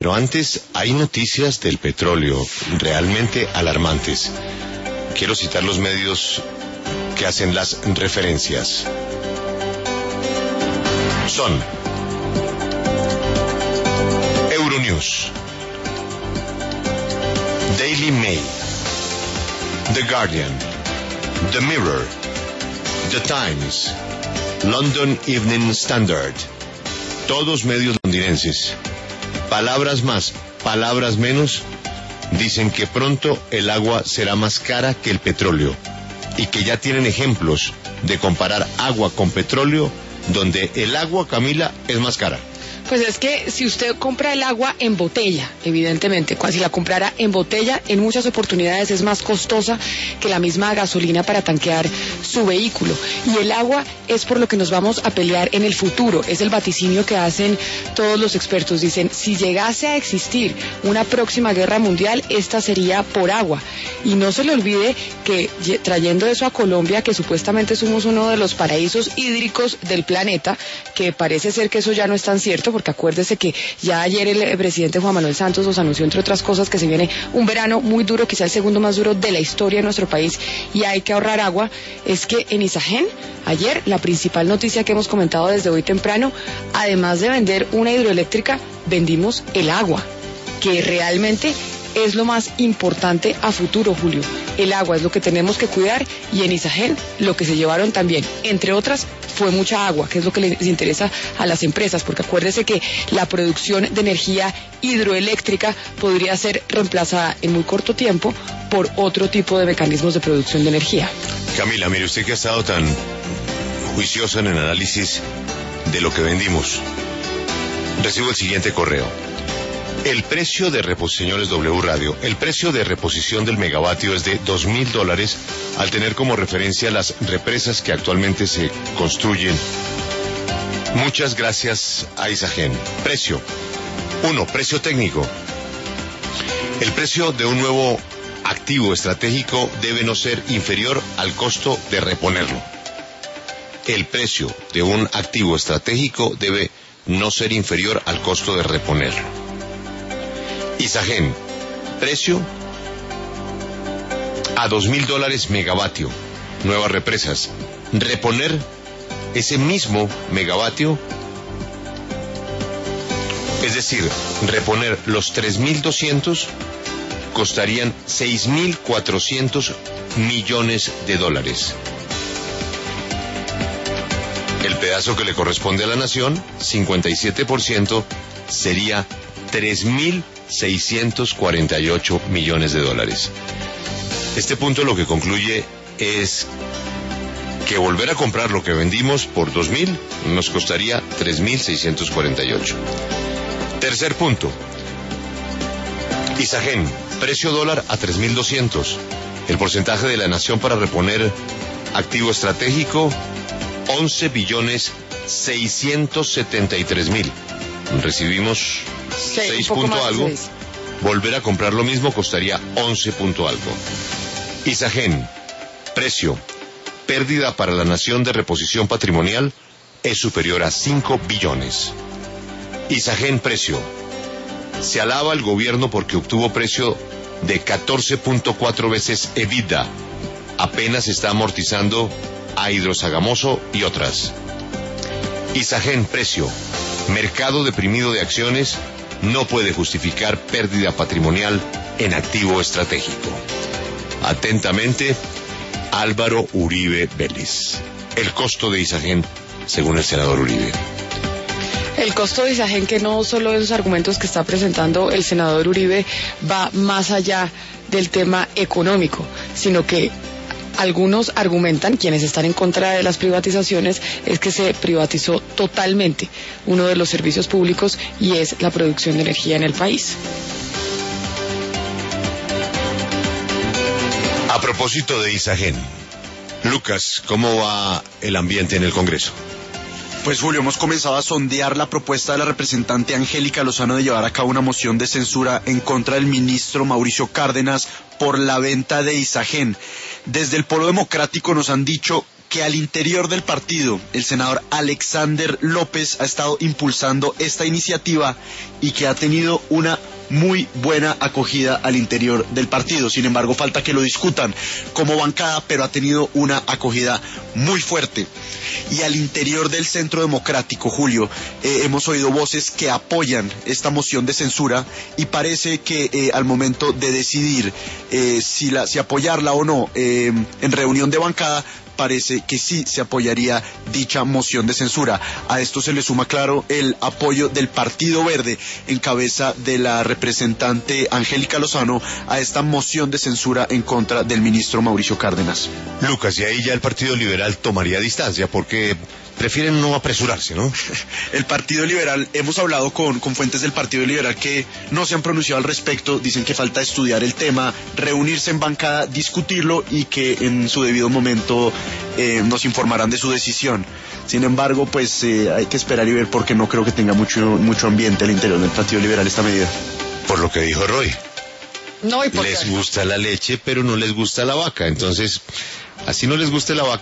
Pero antes hay noticias del petróleo realmente alarmantes. Quiero citar los medios que hacen las referencias. Son Euronews, Daily Mail, The Guardian, The Mirror, The Times, London Evening Standard. Todos medios londinenses. Palabras más, palabras menos, dicen que pronto el agua será más cara que el petróleo y que ya tienen ejemplos de comparar agua con petróleo donde el agua, Camila, es más cara. Pues es que si usted compra el agua en botella, evidentemente, si la comprara en botella, en muchas oportunidades es más costosa que la misma gasolina para tanquear su vehículo. Y el agua es por lo que nos vamos a pelear en el futuro. Es el vaticinio que hacen todos los expertos. Dicen, si llegase a existir una próxima guerra mundial, esta sería por agua. Y no se le olvide que trayendo eso a Colombia, que supuestamente somos uno de los paraísos hídricos del planeta, que parece ser que eso ya no es tan cierto, porque acuérdese que ya ayer el presidente Juan Manuel Santos nos anunció, entre otras cosas, que se viene un verano muy duro, quizá el segundo más duro de la historia de nuestro país, y hay que ahorrar agua. Es que en Isagen, ayer, la principal noticia que hemos comentado desde hoy temprano, además de vender una hidroeléctrica, vendimos el agua, que realmente es lo más importante a futuro, Julio. El agua es lo que tenemos que cuidar, y en Isagen lo que se llevaron también, entre otras, fue mucha agua, que es lo que les interesa a las empresas, porque acuérdese que la producción de energía hidroeléctrica podría ser reemplazada en muy corto tiempo por otro tipo de mecanismos de producción de energía. Camila, mire, usted que ha estado tan juiciosa en el análisis de lo que vendimos, recibo el siguiente correo. El precio de reposición, señores W Radio, el precio de reposición del megavatio es de $2,000 al tener como referencia las represas que actualmente se construyen. Muchas gracias a Isagen. Precio. 1. Precio técnico. El precio de un nuevo activo estratégico debe no ser inferior al costo de reponerlo. El precio de un activo estratégico debe no ser inferior al costo de reponerlo. Isagen, precio a $2,000 megavatio, nuevas represas. Reponer ese mismo megavatio, es decir, reponer los 3,200 costarían $6,400 millones. El pedazo que le corresponde a la nación, 57%, sería $3,648 millones. Este punto lo que concluye es que volver a comprar lo que vendimos por 2,000 nos costaría 3,648. Tercer punto. Isagen, precio dólar a 3,200. El porcentaje de la nación para reponer activo estratégico, 11,673,000. Recibimos 6 punto algo. 6. Volver a comprar lo mismo costaría 11 punto algo. Isagen, precio, pérdida para la nación de reposición patrimonial es superior a 5 billones. Isagen, precio, se alaba al gobierno porque obtuvo precio de 14.4 veces EBITDA. Apenas está amortizando a Hidrosagamoso y otras. Isagen, precio, mercado deprimido de acciones no puede justificar pérdida patrimonial en activo estratégico. Atentamente, Álvaro Uribe Vélez. El costo de Isagen, según el senador Uribe. El costo de Isagen, que no solo esos argumentos que está presentando el senador Uribe, va más allá del tema económico, sino que algunos argumentan, quienes están en contra de las privatizaciones, es que se privatizó totalmente uno de los servicios públicos y es la producción de energía en el país. A propósito de Isagen, Lucas, ¿cómo va el ambiente en el Congreso? Pues Julio, hemos comenzado a sondear la propuesta de la representante Angélica Lozano de llevar a cabo una moción de censura en contra del ministro Mauricio Cárdenas por la venta de Isagen. Desde el Polo Democrático nos han dicho que al interior del partido el senador Alexander López ha estado impulsando esta iniciativa y que ha tenido una muy buena acogida al interior del partido. Sin embargo, falta que lo discutan como bancada, pero ha tenido una acogida muy fuerte. Y al interior del Centro Democrático, Julio, hemos oído voces que apoyan esta moción de censura y parece que al momento de decidir si apoyarla o no en reunión de bancada, parece que sí se apoyaría dicha moción de censura. A esto se le suma, claro, el apoyo del Partido Verde, en cabeza de la representante Angélica Lozano, a esta moción de censura en contra del ministro Mauricio Cárdenas. Lucas, y ahí ya el Partido Liberal tomaría distancia, porque prefieren no apresurarse, ¿no? El Partido Liberal, hemos hablado con fuentes del Partido Liberal que no se han pronunciado al respecto, dicen que falta estudiar el tema, reunirse en bancada, discutirlo y que en su debido momento nos informarán de su decisión. Sin embargo, pues hay que esperar y ver, porque no creo que tenga mucho ambiente al interior del Partido Liberal esta medida. Por lo que dijo Roy. No, y les gusta la leche, pero no les gusta la vaca. Entonces, así no les gusta la vaca,